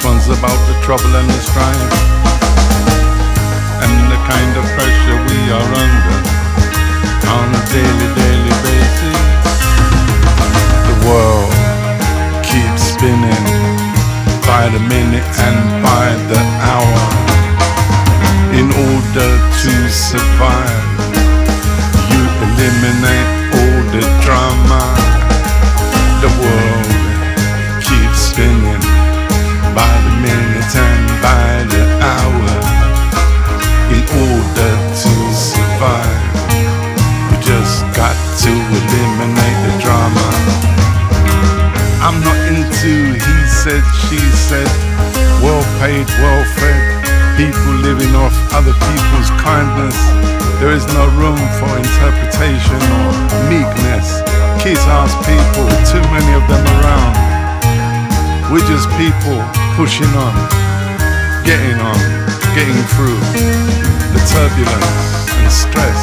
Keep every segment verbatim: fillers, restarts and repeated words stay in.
one's about the trouble and the strife, and the kind of pressure we are under on a daily, daily basis. The world keeps spinning by the minute and by the hour. In order to survive, you eliminate all the drama. The world keeps spinning by the minute and by the hour. In order to survive, we just got to eliminate the drama. I'm not into he said, she said, well paid, well fed, people living off other people's kindness. There is no room for interpretation or meekness. Kids ask people, too many of them around. We're just people pushing on, getting on, getting through the turbulence and stress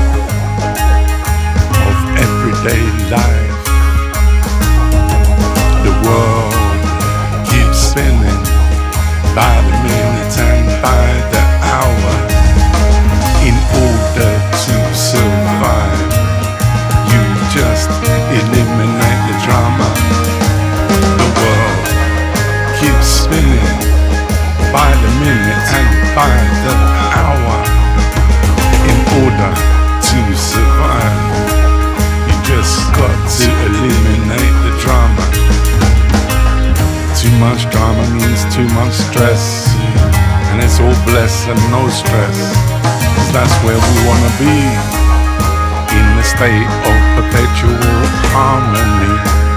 of everyday life. The world keeps spinning by the minute and by the hour. In order to survive, you just eliminate the drama. The world keeps spinning by the minute and by the hour. In order to survive, you just got to eliminate the drama. Too much drama means too much stress, and it's all bless and no stress, 'cause that's where we wanna be, in a state of perpetual harmony,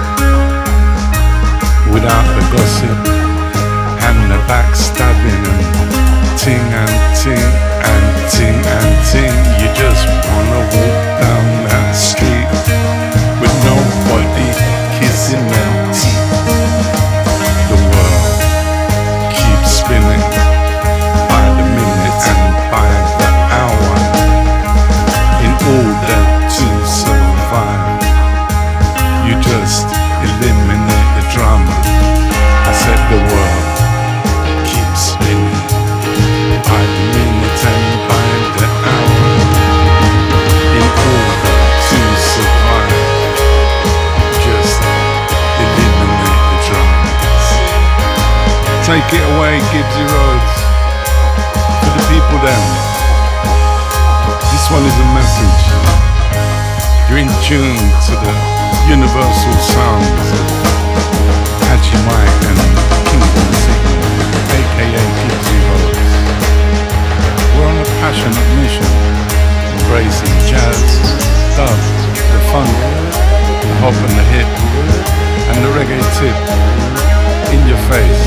without the gossip and the backstabbing and ting and ting and ting and ting. You just wanna walk down that street with nobody kissing them teeth. The world keeps spinning by the minute and by the hour. In order to survive, you just eliminate the drama. I said the world keeps spinning by the minute and by the hour. In order to survive, just eliminate the dramas. Take it away, Gibbsy Rhodes, for the people then. This one is a message. You're in tune to the universal sounds of Haji Mike and Kingdom Signal, aka Gibbsy Rhodes. We're on a passionate mission, embracing jazz, dub, the funk, the hop and the hip, and the reggae tip in your face.